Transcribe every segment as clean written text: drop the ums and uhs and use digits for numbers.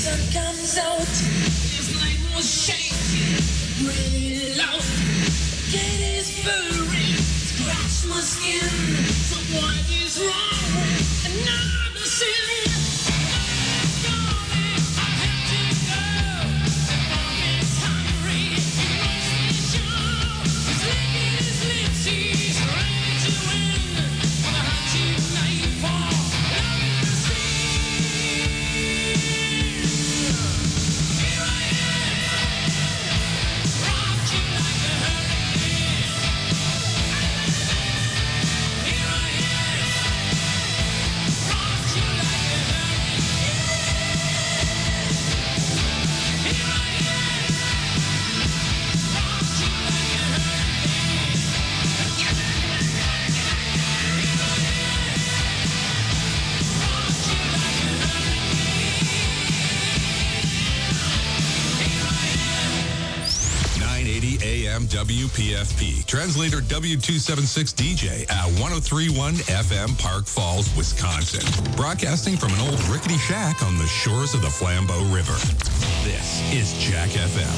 comes out, his leg was shaking, really loud. Get his furry, scratch my skin. So what is wrong? Another sin. WPFP. Translator W276 DJ at 1031 FM Park Falls, Wisconsin. Broadcasting from an old rickety shack on the shores of the Flambeau River. This is Jack FM.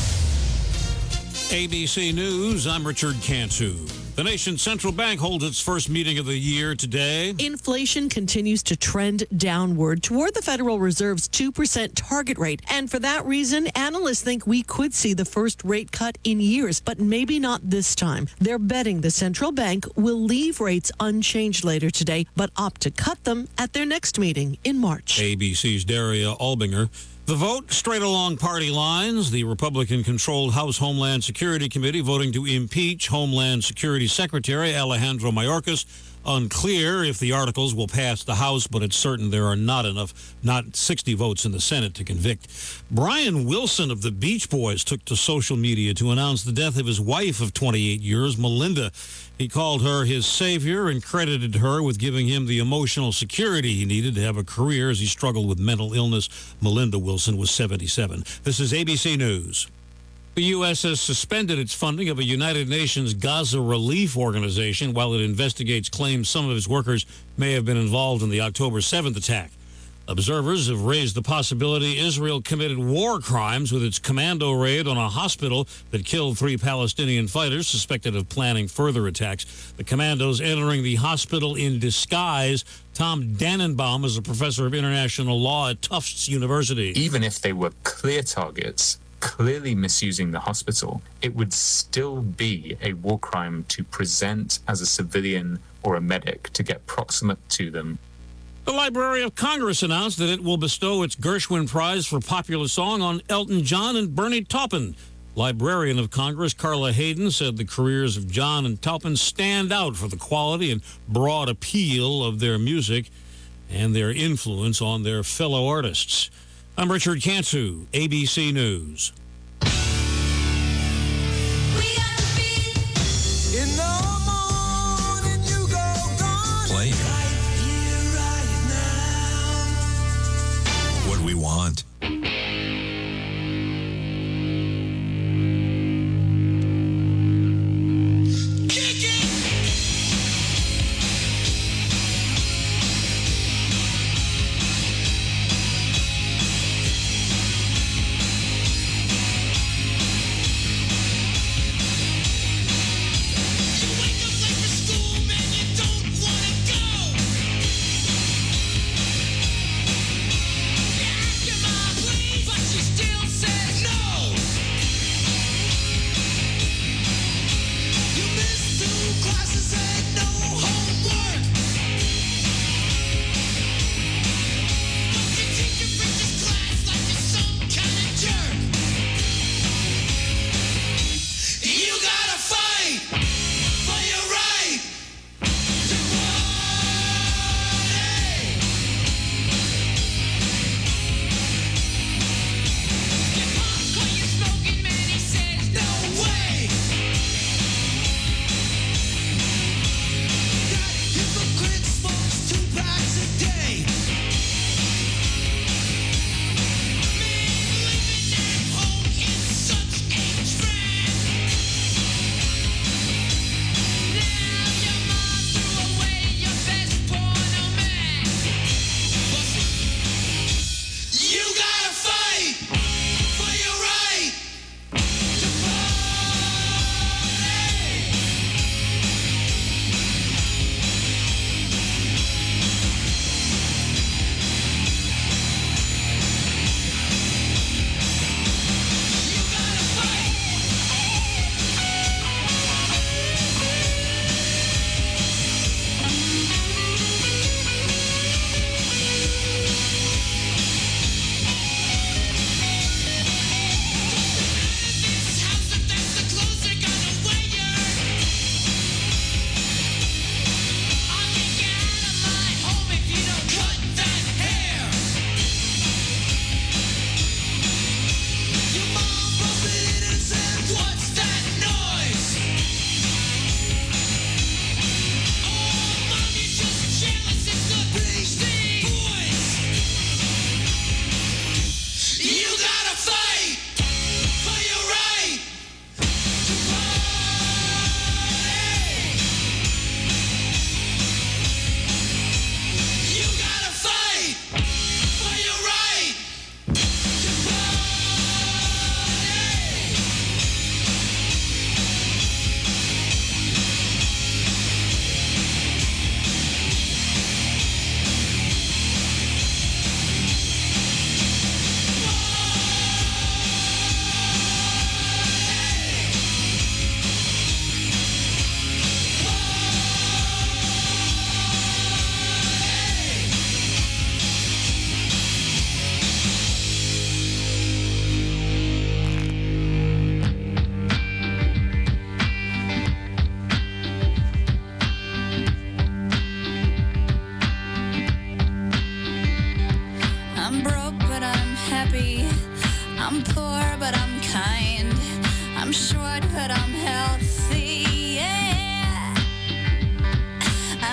ABC News, I'm Richard Cantu. The nation's central bank holds its first meeting of the year today. Inflation continues to trend downward toward the Federal Reserve's 2% target rate. And for that reason, analysts think we could see the first rate cut in years, but maybe not this time. They're betting the central bank will leave rates unchanged later today, but opt to cut them at their next meeting in March. ABC's Daria Albinger. The vote straight along party lines. The Republican-controlled House Homeland Security Committee voting to impeach Homeland Security Secretary Alejandro Mayorkas. Unclear if the articles will pass the House, but it's certain there are not 60 votes in the Senate to convict. Brian Wilson of the Beach Boys took to social media to announce the death of his wife of 28 years, Melinda. He called her his savior and credited her with giving him the emotional security he needed to have a career as he struggled with mental illness. Melinda Wilson was 77. This is ABC News. The U.S. has suspended its funding of a United Nations Gaza relief organization while it investigates claims some of its workers may have been involved in the October 7th attack. Observers have raised the possibility Israel committed war crimes with its commando raid on a hospital that killed 3 Palestinian fighters suspected of planning further attacks. The commandos entering the hospital in disguise. Tom Dannenbaum is a professor of international law at Tufts University. Even if they were clear targets, clearly misusing the hospital, it would still be a war crime to present as a civilian or a medic to get proximate to them. The Library of Congress announced that it will bestow its Gershwin Prize for Popular Song on Elton John and Bernie Taupin. Librarian of Congress Carla Hayden said the careers of John and Taupin stand out for the quality and broad appeal of their music and their influence on their fellow artists. I'm Richard Cantu, ABC News. Play what we want.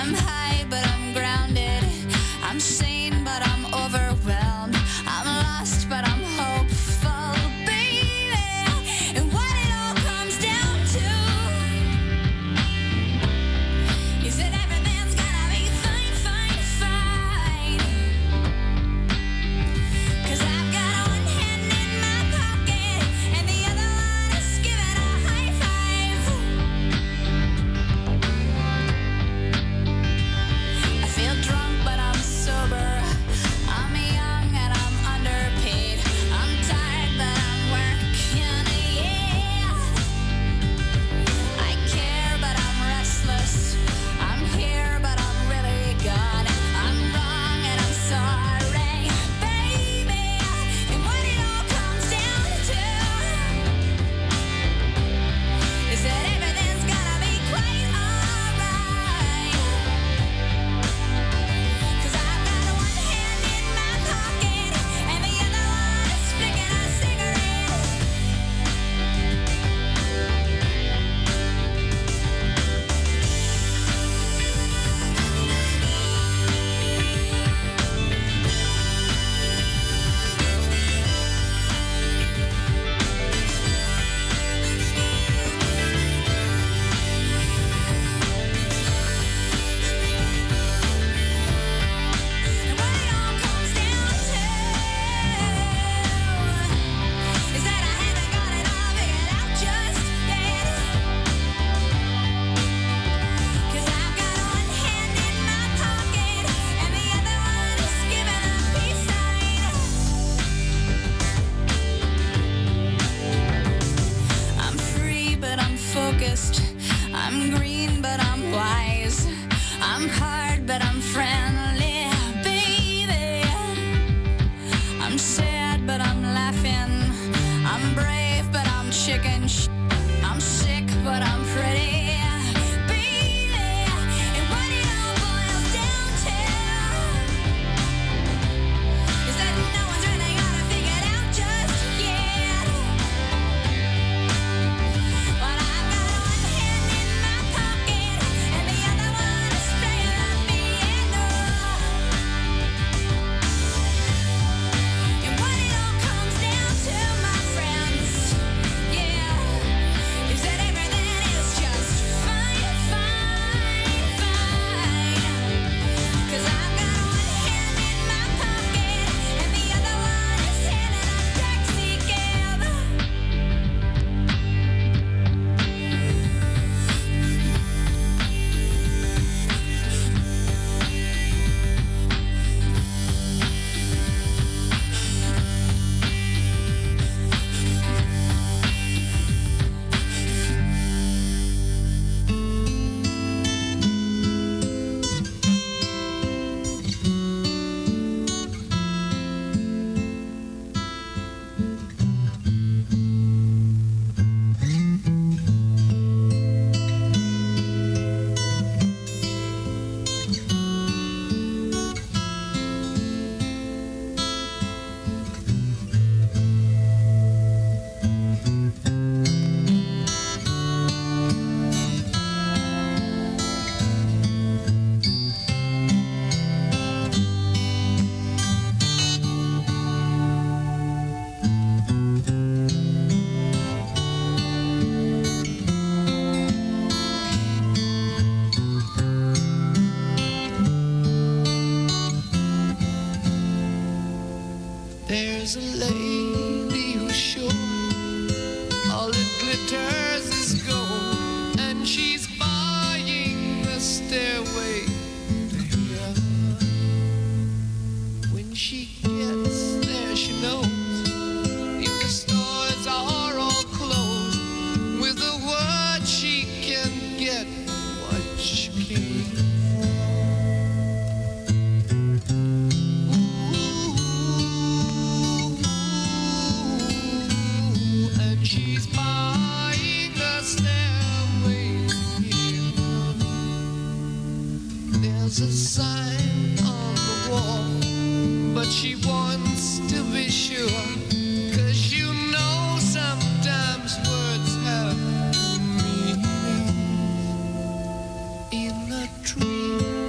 I'm high, but I'm grounded. I'm sane, but I'm overwhelmed. I'm lost, but I'm hopeful, baby. And what it all comes down to is that everything's gonna be fine, fine, fine. 'Cause I've got one hand in my pocket and the other one is giving a high five. I feel drunk, but I'm sober. I'm young and I'm underpaid. I'm tired, but I'm working, yeah. I care, but I'm restless. I'm here, but I'm really gone. I'm wrong and I'm sorry, baby. And what it all comes down to is that everything's gonna be quite alright. 'Cause I've got one hand in my pocket and the other one is flicking a cigarette. And what it all comes down to is that I haven't got it all figured out just yet. 'Cause I've got one hand in my pocket and the other one is giving a peace sign. I'm free, but I'm focused. I'm green, but I'm wise. I'm hard, but I'm friendly, baby. I'm sad, but I'm laughing. I'm brave, but I'm chicken. I'm sick, but I'm pretty, baby. And what it all boils down to is that no one's really got it figured out just yet. But I've got one hand in my pocket and the other one is playing the piano. And what it all comes down to, my friends, yeah, is that everything is just fine, fine, fine. 'Cause I've got one hand in my pocket and the other one is hailing a taxi cab. There's a lady who's sure all that glitters is gold, and she's buying the stairway to heaven. When she gets there, she knows if the stores are all closed, with a word she can get what she came for. And she's buying the stairway here. There's a sign on the wall, but she wants to be sure, 'cause you know sometimes words have meaning. In a tree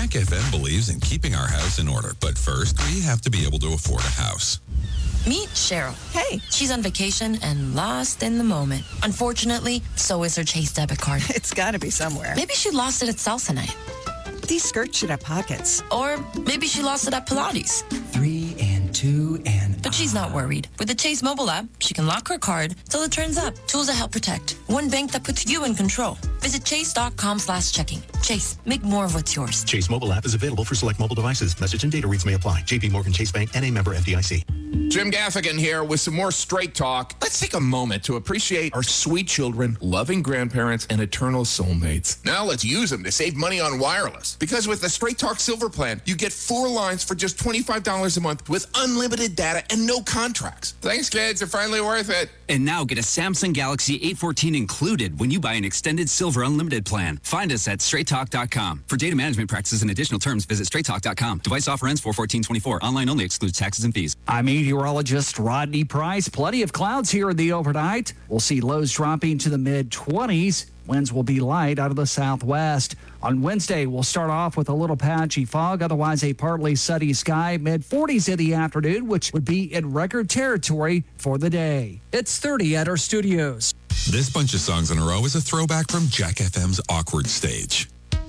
Jack FM believes in keeping our house in order, but first, we have to be able to afford a house. Meet Cheryl. Hey. She's on vacation and lost in the moment. Unfortunately, so is her Chase debit card. It's got to be somewhere. Maybe she lost it at salsa night. These skirts should have pockets. Or maybe she lost it at Pilates. 3 and 2 and... But she's not worried. With the Chase mobile app, she can lock her card till it turns up. Tools that help protect. One bank that puts you in control. Visit chase.com/checking. Chase, make more of what's yours. Chase mobile app is available for select mobile devices. Message and data rates may apply. JP Morgan Chase Bank, N.A. member FDIC. Jim Gaffigan here with some more Straight Talk. Let's take a moment to appreciate our sweet children, loving grandparents, and eternal soulmates. Now let's use them to save money on wireless. Because with the Straight Talk Silver Plan, you get 4 lines for just $25 a month with unlimited data and no contracts. Thanks, kids. They're finally worth it. And now get a Samsung Galaxy A14 included when you buy an extended Silver Unlimited plan. Find us at straighttalk.com. For data management practices and additional terms, visit straighttalk.com. Device offer ends 4/14/24. Online only, excludes taxes and fees. I'm meteorologist Rodney Price. Plenty of clouds here in the overnight. We'll see lows dropping to the mid-20s. Winds will be light out of the southwest. On Wednesday, we'll start off with a little patchy fog, otherwise a partly sunny sky, mid-40s in the afternoon, which would be in record territory for the day. It's 30 at our studios. This bunch of songs in a row is a throwback from Jack FM's Awkward Stage.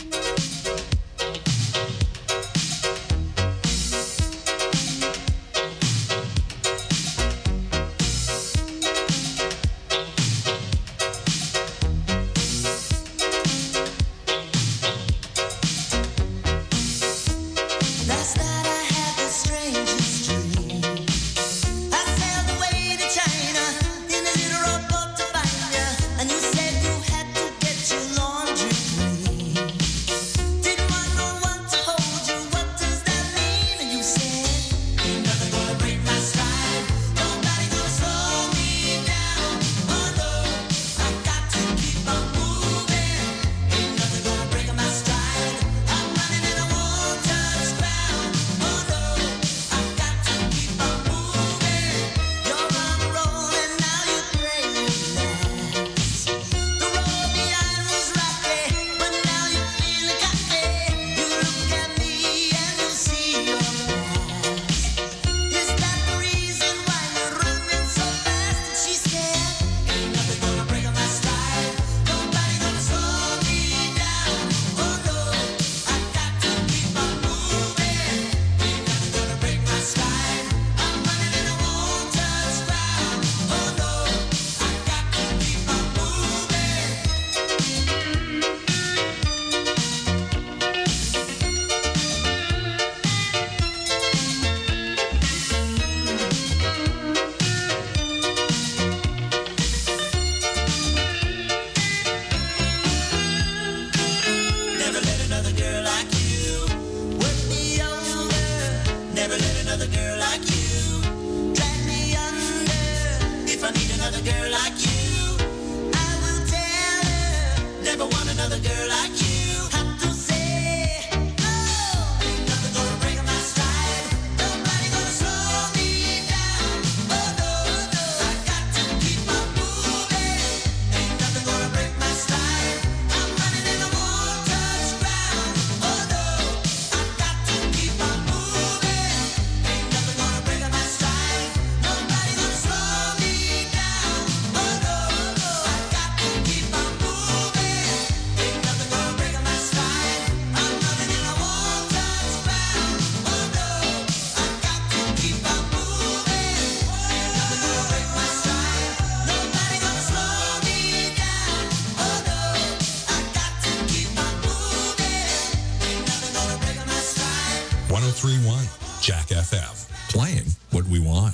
Jack FM, playing what we want.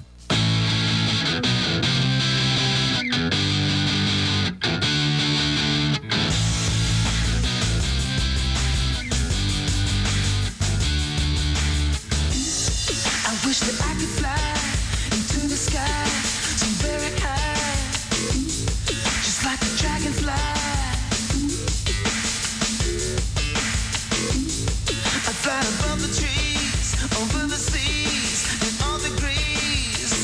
I wish that I could fly into the sky so very high, just like a dragonfly. I fly above the trees, over the seas, and all degrees.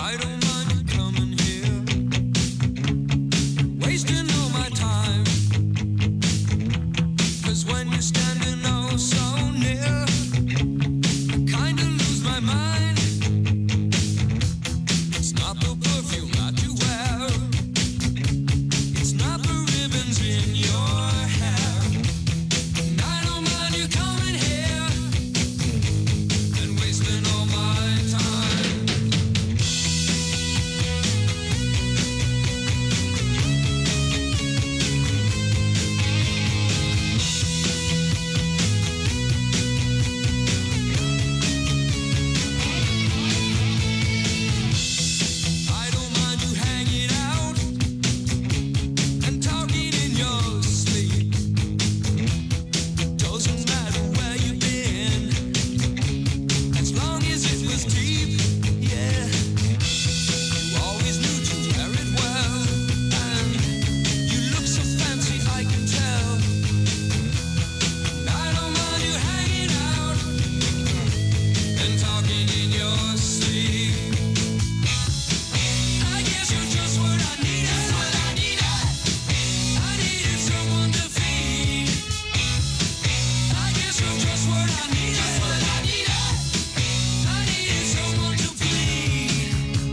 I don't mind you coming here, wasting all my time. 'Cause when you're standing oh so near, I kinda lose my mind. It's not the perfume that you wear, it's not the ribbons in your hair. And I don't mind you coming here and wasting all my time. I don't mind you hanging out and talking in your sleep. Doesn't matter where you've been, as long as it was deep. Yeah, you always knew to wear it well, and you look so fancy, I can tell. And I don't mind you hanging out and talking in your sleep. I guess you're just what I needed. I needed someone to feed. I guess you're just what I needed. I needed someone to please.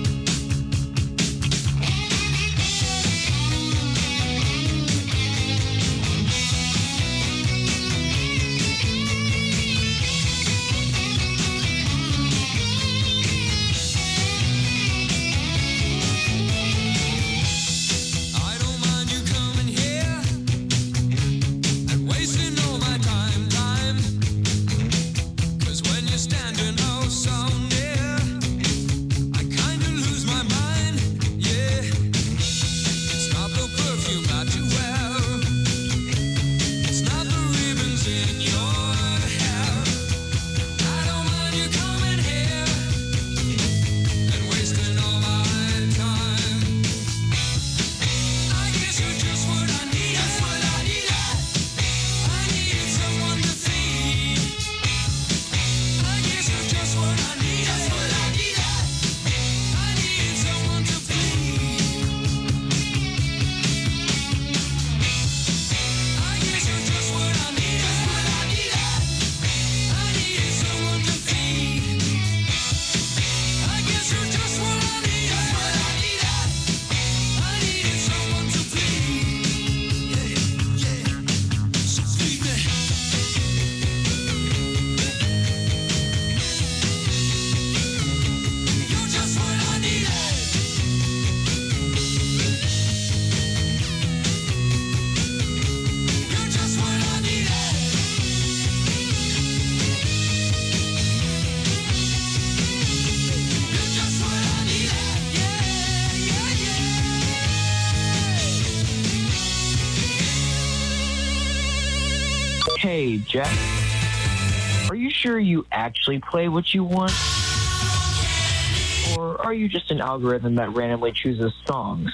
I don't mind you coming here and wasting all my time. 'Cause when you're standing oh so near, I kinda lose my mind. Yeah, it's not the perfume that you wear, it's not the ribbons in your hair. I don't mind you coming here and wasting all my time. I guess you're just what I needed. I needed someone to feed. I guess you're just what I needed. I needed someone to please. I guess you're just what I needed. I needed someone to feed. I guess you're just what I needed. I needed someone to please. So feed me. You're just what I needed. You're just what I needed. You're just what I needed. Hey, Jack. Are you sure you actually play what you want? Or are you just an algorithm that randomly chooses songs?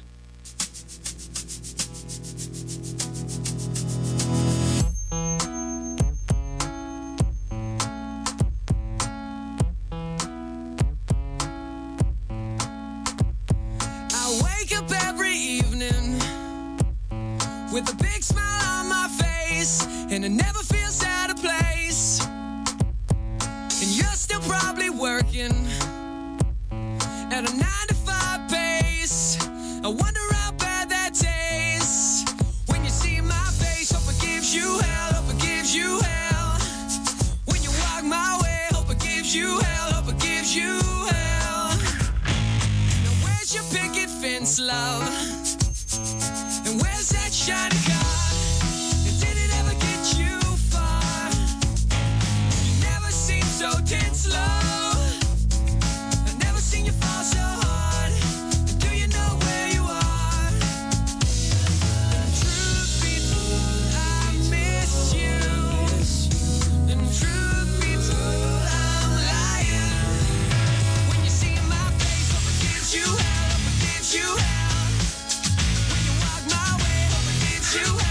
I wake up every evening with a big smile on my face, and it never feels out of place. And you're still probably working at a 9-to-5 pace. I wonder how bad that tastes when you see my face. Hope it gives you hell, hope it gives you hell. When you walk my way, hope it gives you hell, hope it gives you hell. Now where's your picket fence, love? And where's that shiny car? And did it ever get you far? You never seem so tense, love. I've never seen you fall so hard. And do you know where you are? And truth be told, I miss you. And truth be told, I'm lying. When you see my face, hope it gives you hell, hope it gives you hell. When you walk my way, hope it gives you hell.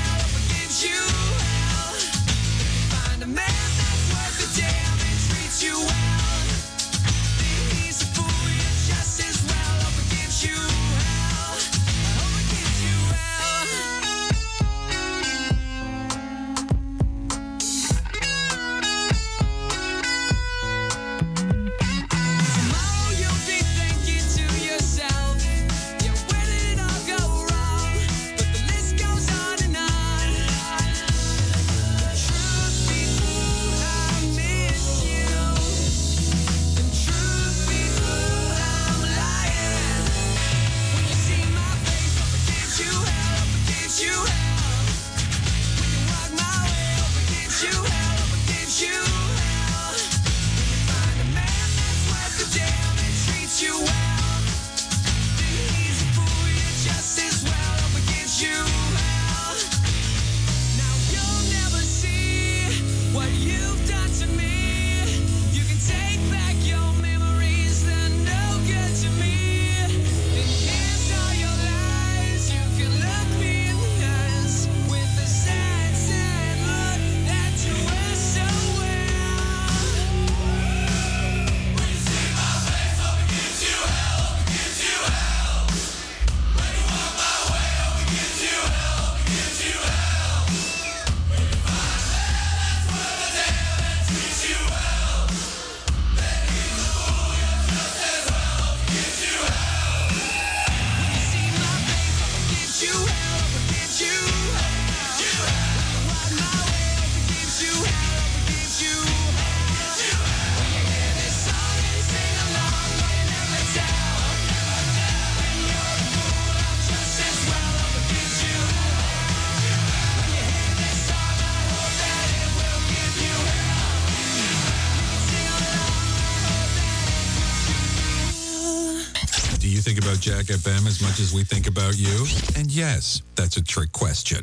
you think about Jack FM as much as we think about you? And yes, that's a trick question.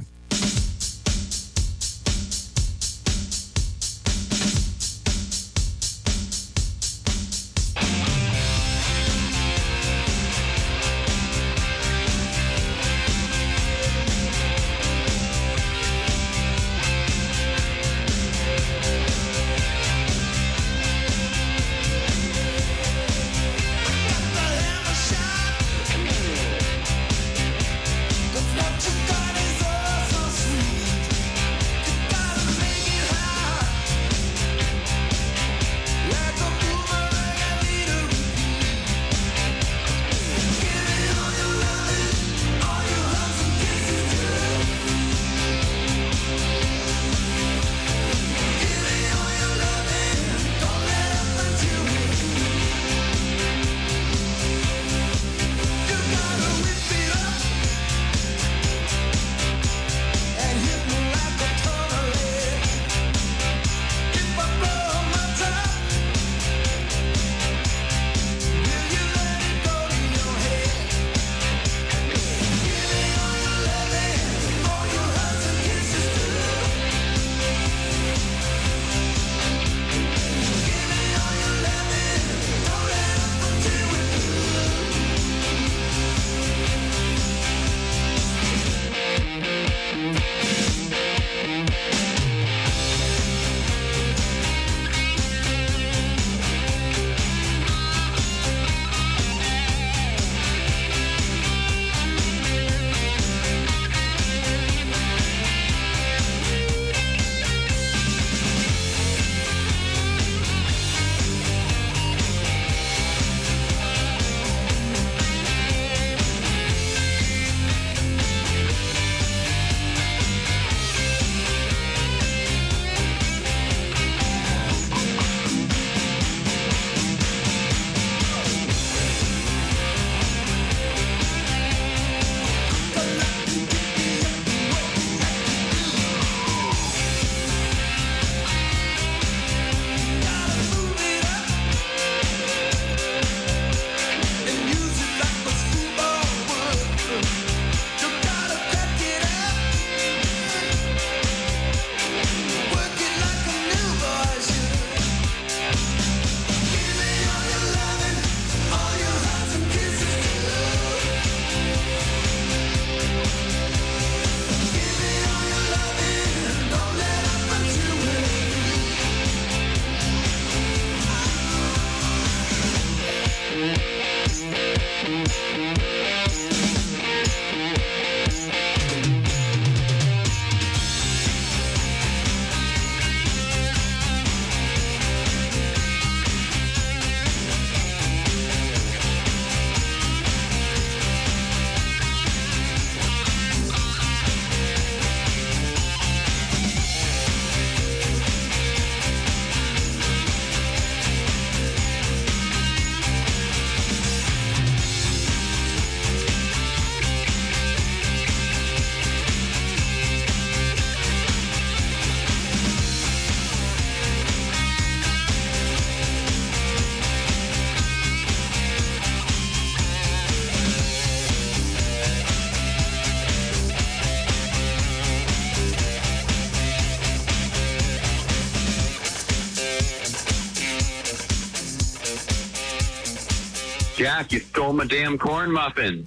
Jack, you stole my damn corn muffin.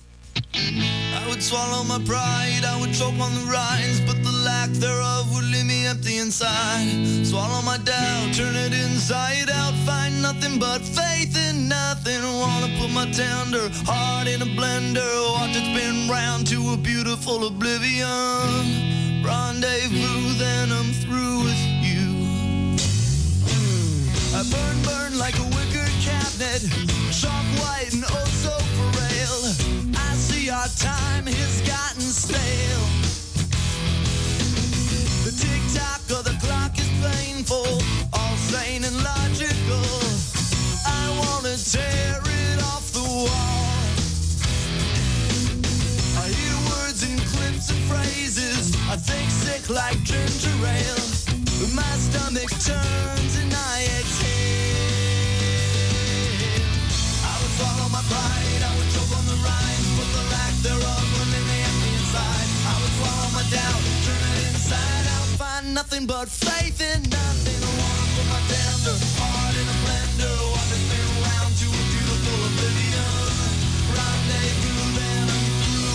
I would swallow my pride, I would choke on the rinds, but the lack thereof would leave me empty inside. Swallow my doubt, turn it inside out, find nothing but faith in nothing. Wanna put my tender heart in a blender, watch it spin round to a beautiful oblivion. Rendezvous, then I'm through with you. I burn like a wicker cabinet, chalk white and oh so frail. I see our time has gotten stale. The tick-tock of the clock is painful, all sane and logical. I wanna tear it off the wall. I hear words and clips and phrases, I think sick like ginger ale. My stomach turns and I exhale. I would swallow my pride, I would choke on the nothing but faith in nothing. I wanna put my tender heart in a blender. Want to spin around to a beautiful oblivion. Rendezvous, then I'm through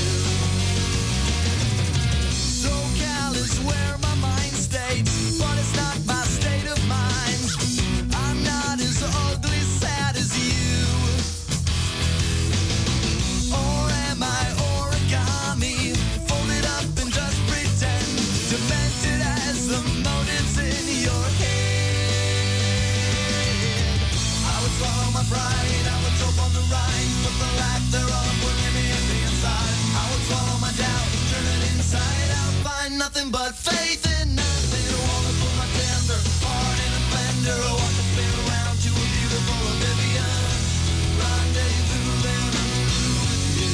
with you. SoCal is where my mind stays, but it's not my state of mind. I'm not as ugly, sad as you. Or am I origami, folded up and just pretend, demented as the motives in your head? I would swallow my pride, I would choke on the rhymes, but the lack thereof would leave me empty inside. I would swallow my doubt, turn it inside out, find nothing but faith in nothing. I wanna put my tender heart in a blender. I want to spin around to a beautiful oblivion. Rendezvous, then I'm through with you.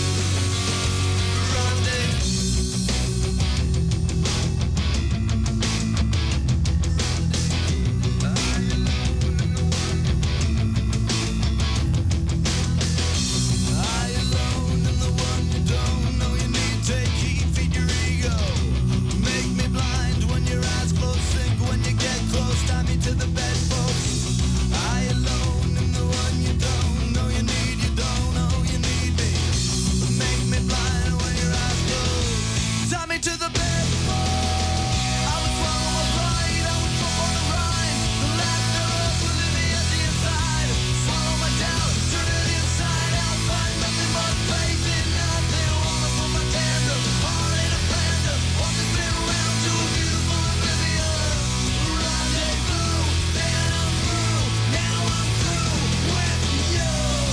I alone am the one you don't know you need. Take heed, feed your ego. Make me blind when your eyes close, sink when you get close. Tie me to the bedpost. I alone am the one you don't know you need. You don't know you need me. Make me blind when your eyes close. Tie me to the bedpost. I would swallow my pride. I would choke on the rhyme. The lack thereof will leave me at the inside. Swallow my doubt, turn it inside out. Find nothing but faith in nothing. Wanna put my tender heart in a blender. Want to spin around to a beautiful oblivion. Rendezvous, then I'm through. Now I'm through with you.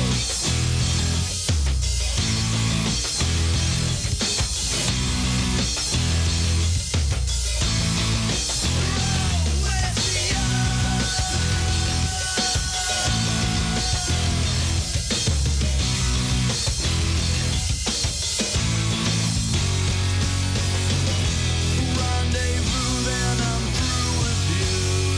Rendezvous, then I'm through with you.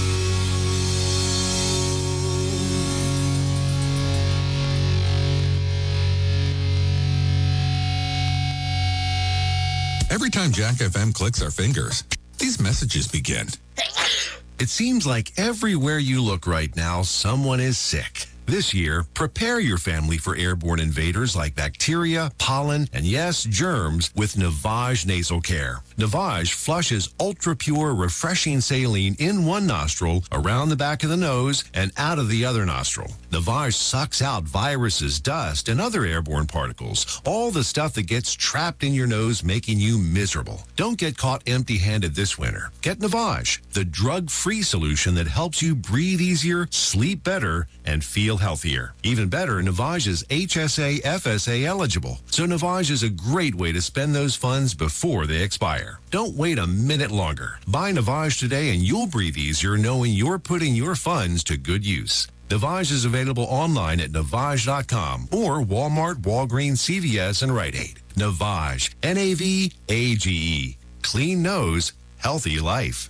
Every time Jack FM clicks our fingers, these messages begin. It seems like everywhere you look right now, someone is sick. This year, prepare your family for airborne invaders like bacteria, pollen, and yes, germs with Navage Nasal Care. Navage flushes ultra-pure, refreshing saline in one nostril, around the back of the nose, and out of the other nostril. Navage sucks out viruses, dust, and other airborne particles, all the stuff that gets trapped in your nose, making you miserable. Don't get caught empty-handed this winter. Get Navage, the drug-free solution that helps you breathe easier, sleep better, and feel healthier. Even better, Navage is HSA FSA eligible, so Navage is a great way to spend those funds before they expire. Don't wait a minute longer. Buy Navage today and you'll breathe easier knowing you're putting your funds to good use. Navage is available online at Navage.com or Walmart, Walgreens, CVS, and Rite Aid. Navage, N-A-V-A-G-E. Clean nose, healthy life.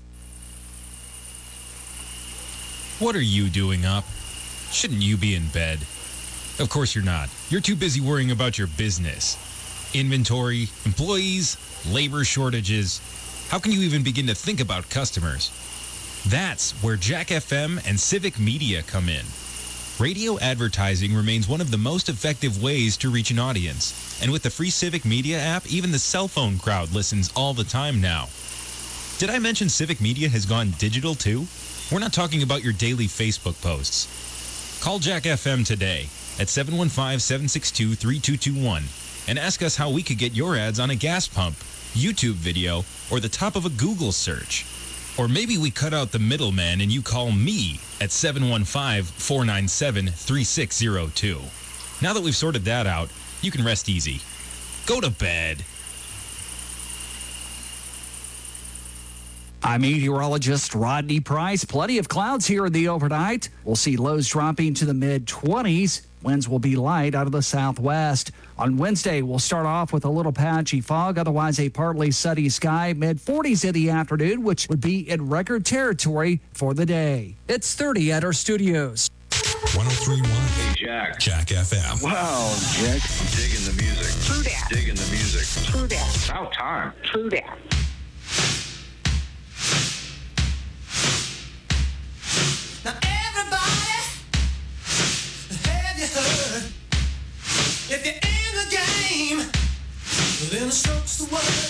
What are you doing up? Shouldn't you be in bed? Of course you're not. You're too busy worrying about your business. Inventory, employees, labor shortages. How can you even begin to think about customers? That's where Jack FM and Civic Media come in. Radio advertising remains one of the most effective ways to reach an audience. And with the free Civic Media app, even the cell phone crowd listens all the time now. Did I mention Civic Media has gone digital too? We're not talking about your daily Facebook posts. Call Jack FM today at 715-762-3221 and ask us how we could get your ads on a gas pump, YouTube video, or the top of a Google search. Or maybe we cut out the middleman and you call me at 715-497-3602. Now that we've sorted that out, you can rest easy. Go to bed. I'm meteorologist Rodney Price. Plenty of clouds here in the overnight. We'll see lows dropping to the mid-20s. Winds will be light out of the southwest. On Wednesday, we'll start off with a little patchy fog, otherwise a partly sunny sky, mid-40s in the afternoon, which would be in record territory for the day. It's 30 at our studios. 103.1. Hey, Jack. Jack FM. Wow, Jack. I'm digging the music. True that. Digging the music. True that. About time. True that. Then the stroke's the word.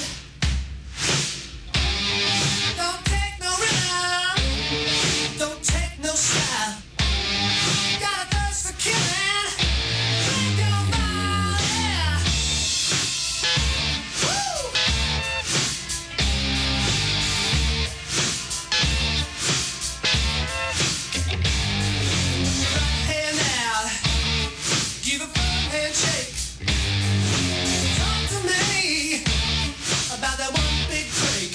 Don't take no rhythm. Don't take no style. Got a thirst for killing. Drink your fire. Woo! Right hand out. Give a firm handshake. Talk to me about that one big break.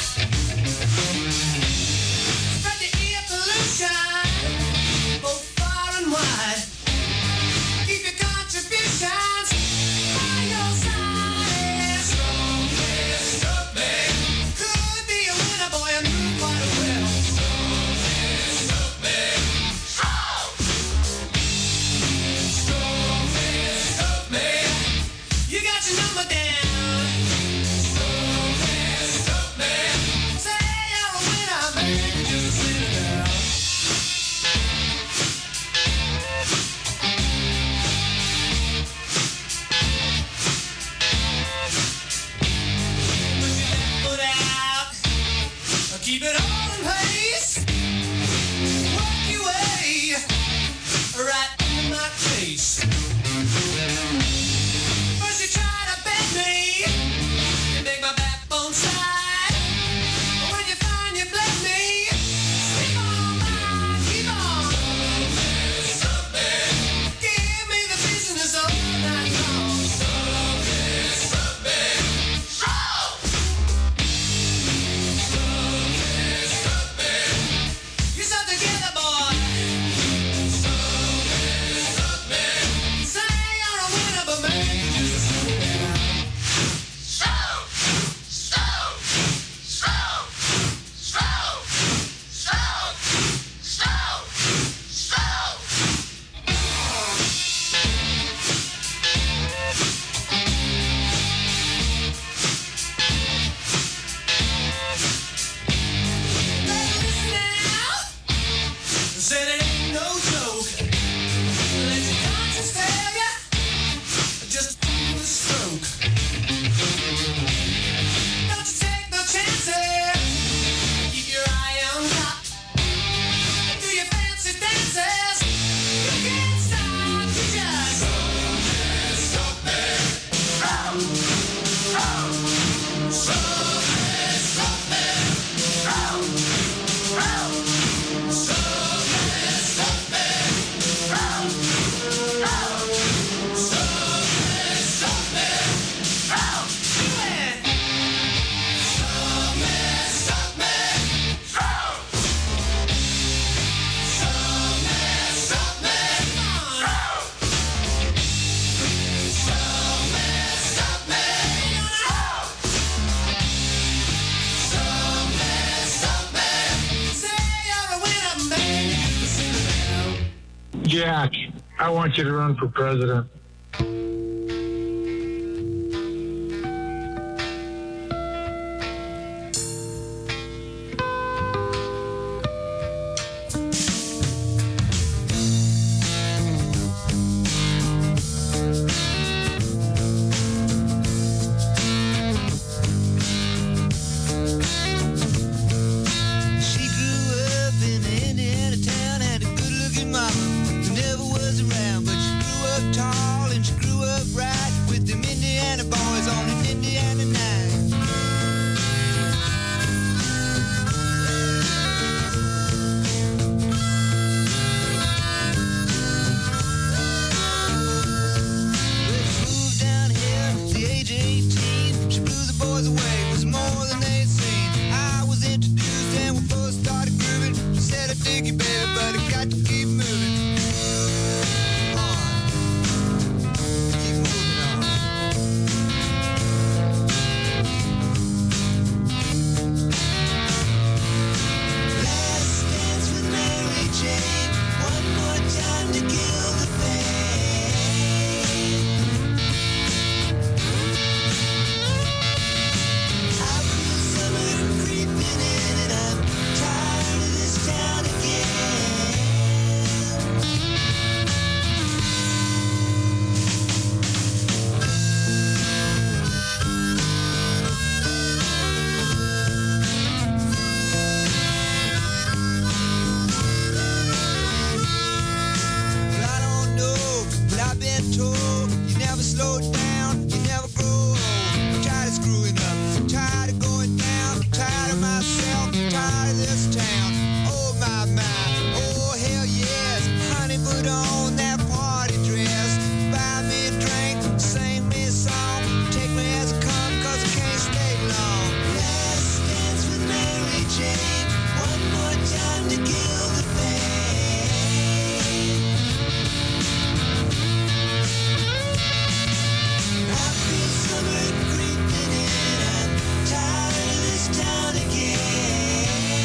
Spread the ear pollution, both far and wide. Keep your contributions by your side. Strongest of men. Could be a winner, boy, and move quite well. Strongest of men. Strongest of men. You got your number down. Strongest of men. Say you're a winner, baby, just sit it down. Put your left foot out. Keep it all in place. Work your way right into my face. First you try to bend me and make my backbone slide. But when you find you bled me, sleep on mine, keep on. Give me the business all night long. You're so together, boy. Say you're a winner, but maybe just a winner. Listen now. Said it ain't no joke. Let your conscience tell ya. Just do the stroke. Don't you take no chances. Keep your eye on top. Do your fancy dances. You can't stop. You just stop it. Stop it. Jack, I want you to run for president. She grew up in Indiana town, had a good-looking mama who never was around, but she grew up tall. toe. You never slow down, you never grow. I'm tired of screwing up, tired of going down, tired of myself, tired of this town. Oh my, oh hell yes. Honey, put on that party dress. Buy me a drink, sing me a song. Take me as I come, cause I can't stay long. Last dance with Mary Jane. One more time to kill the pain. I feel summer creeping in. I'm tired of this town again.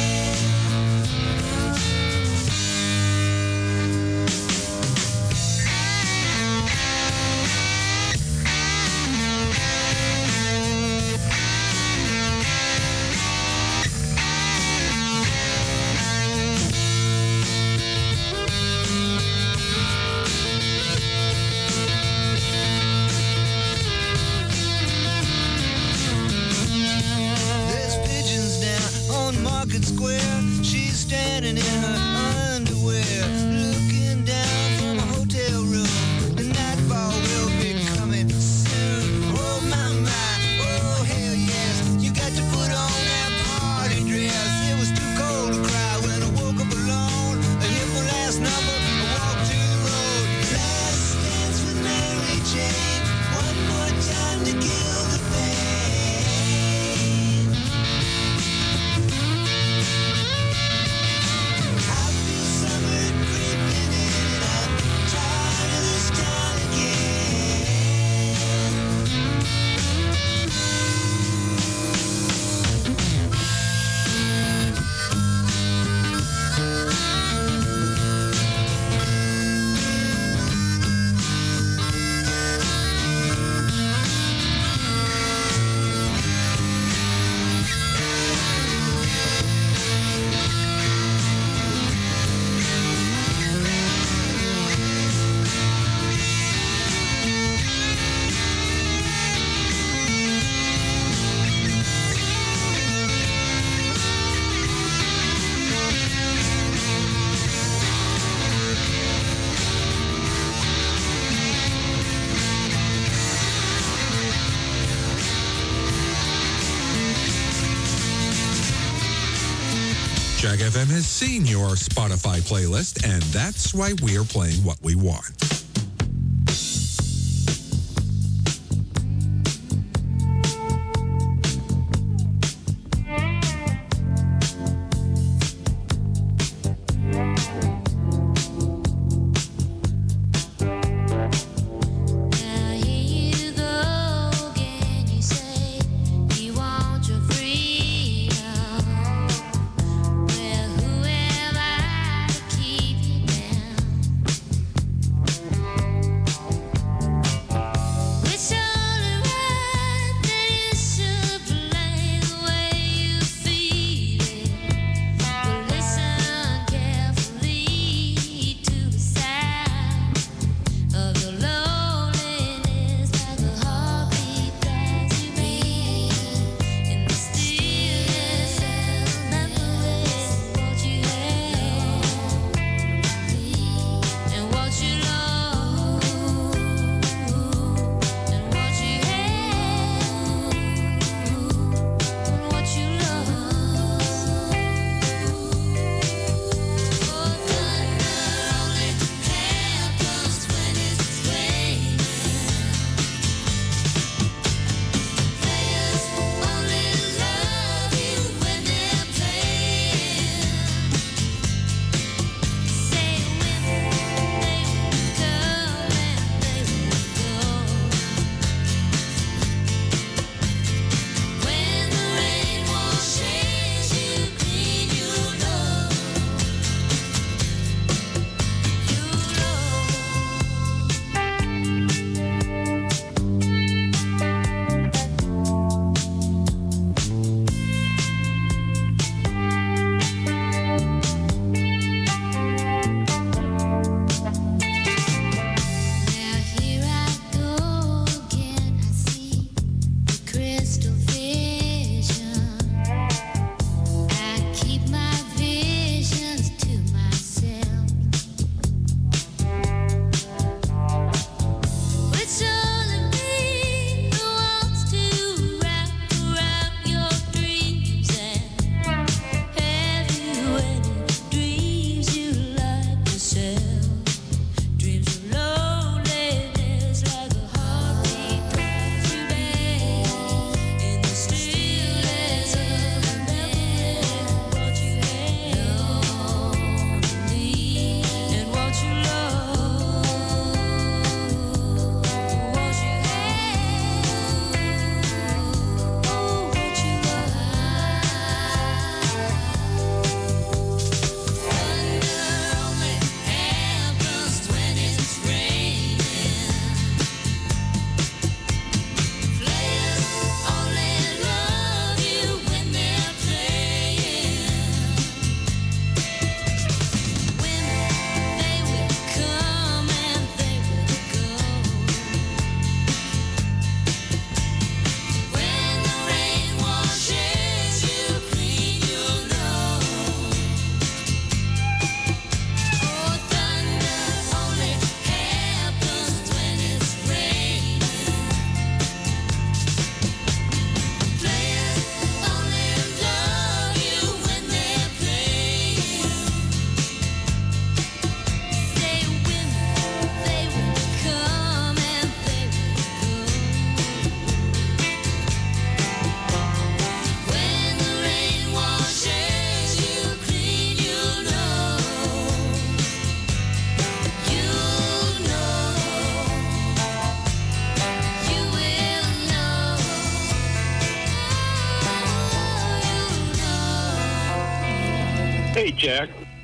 There's pigeons down on Market Square. She's standing in her underwear, looking down from a hotel room. The nightfall will be coming soon. Oh my, oh hell yes. You got to put on that party dress. It was too cold to cry when I woke up alone. I hit my last number, I walked to the road. Last dance with Mary Jane. One more time to kill the pain. I feel summer creeping in. I'm tired of this town again. Jag FM has seen your Spotify playlist, and that's why we're playing what we want. Who am I to keep you down? Hey, Jack.